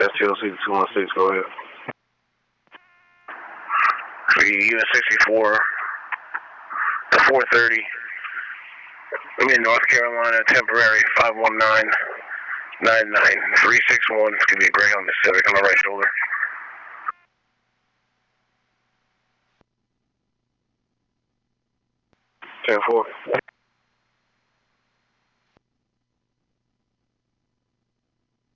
STLC 216, go ahead. US 64 to 430. I'm in North Carolina, temporary 519-99-361. It's going to be a gray on the Civic on the right shoulder. 10-4.